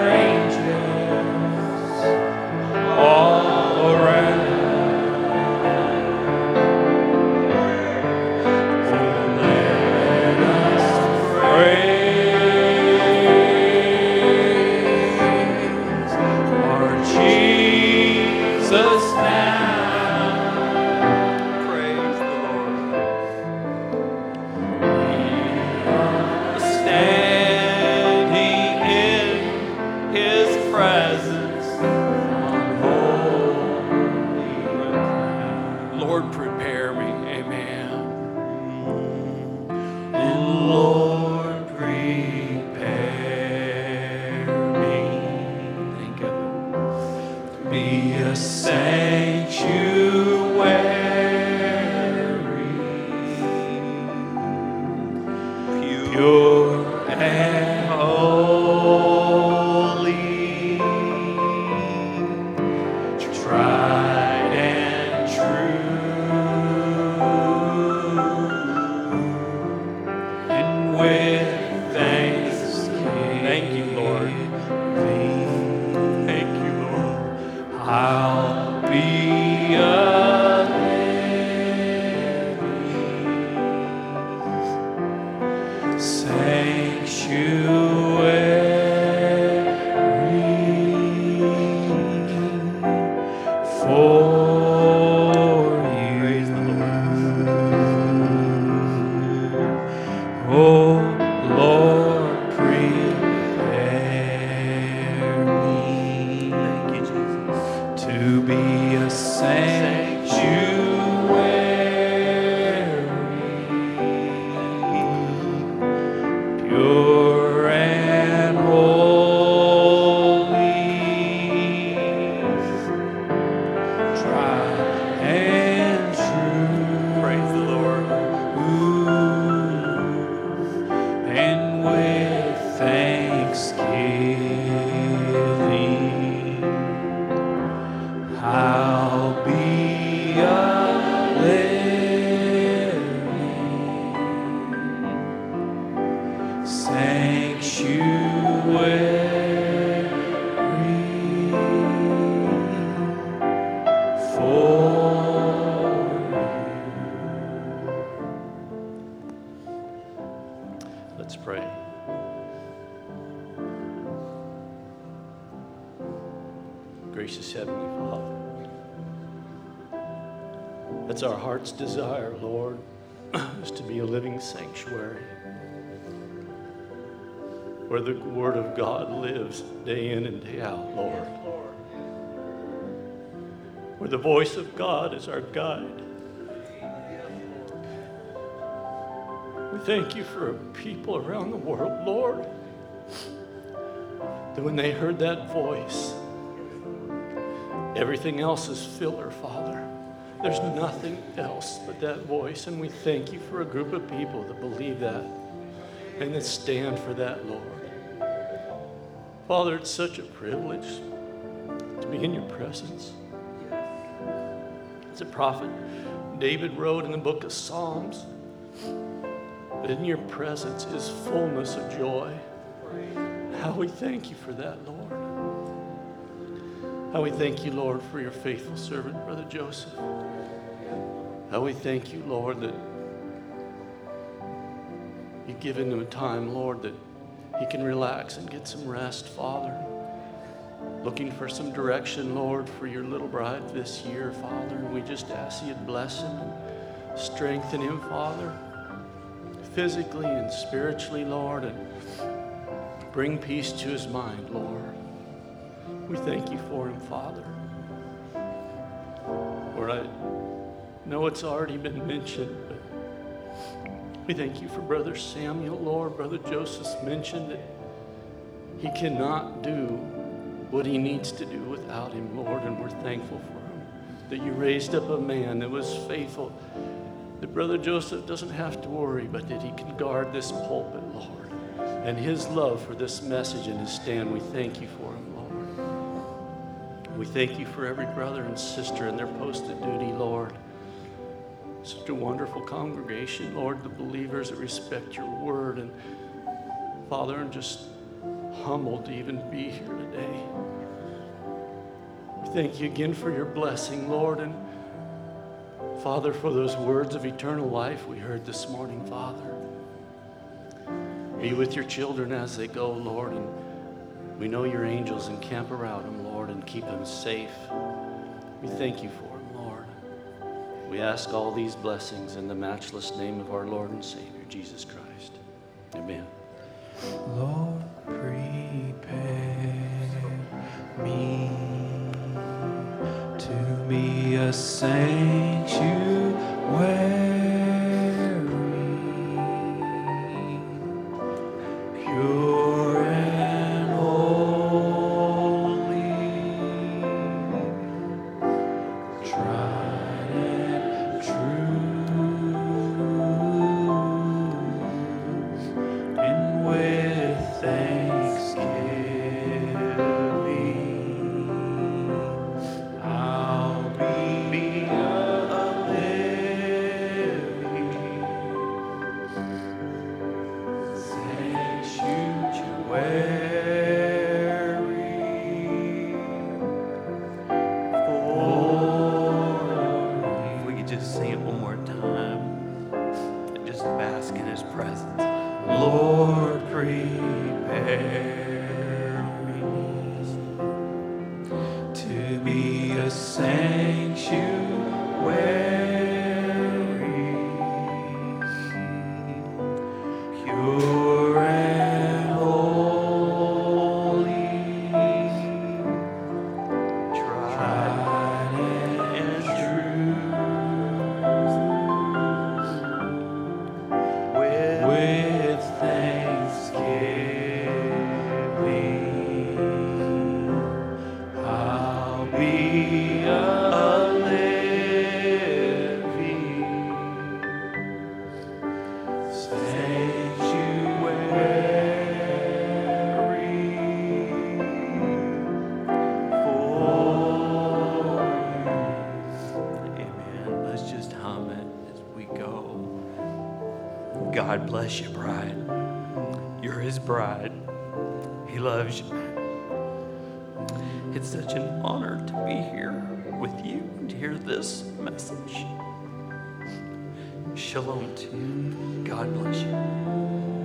Gracious Heavenly Father, that's our heart's desire, Lord, is to be a living sanctuary where the Word of God lives day in and day out, Lord, where the voice of God is our guide. We thank you for people around the world, Lord, that when they heard that voice, everything else is filler, Father. There's nothing else but that voice, and we thank you for a group of people that believe that and that stand for that, Lord. Father, it's such a privilege to be in your presence. As a prophet David wrote in the book of Psalms, that in your presence is fullness of joy. How we thank you for that, Lord. How we thank you, Lord, for your faithful servant, Brother Joseph. How we thank you, Lord, that you've given him a time, Lord, that he can relax and get some rest, Father. Looking for some direction, Lord, for your little bride this year, Father. And we just ask you'd bless him and strengthen him, Father, physically and spiritually, Lord, and bring peace to his mind, Lord. We thank you for him, Father. Lord, I know it's already been mentioned, but we thank you for Brother Samuel, Lord. Brother Joseph's mentioned that he cannot do what he needs to do without him, Lord, and we're thankful for him, that you raised up a man that was faithful, that Brother Joseph doesn't have to worry, but that he can guard this pulpit, Lord, and his love for this message and his stand. We thank you for him, Lord. We thank you for every brother and sister in their posted duty, Lord. Such a wonderful congregation, Lord, the believers that respect your word. And Father, I'm just humbled to even be here thank you again for your blessing, Lord. And Father, for those words of eternal life we heard this morning, Father. Be with your children as they go, Lord. And we know your angels encamp around them, Lord, and keep them safe. We thank you for them, Lord. We ask all these blessings in the matchless name of our Lord and Savior, Jesus Christ. Amen. Lord, prepare me to be a sanctuary, pure and holy, tried and true, and with thanksgiving I'll be a living sanctuary for you. If we could just sing it one more time and just bask in his presence. Lord, prepare me to be a sanctuary, pure and holy, tried and true, with thanksgiving I'll be a living sanctuary for you. Amen. Let's just hum it as we go. God bless you, bride. You're his bride. He loves you. It's such an honor to be here with you and to hear this message. Shalom to you. God bless you.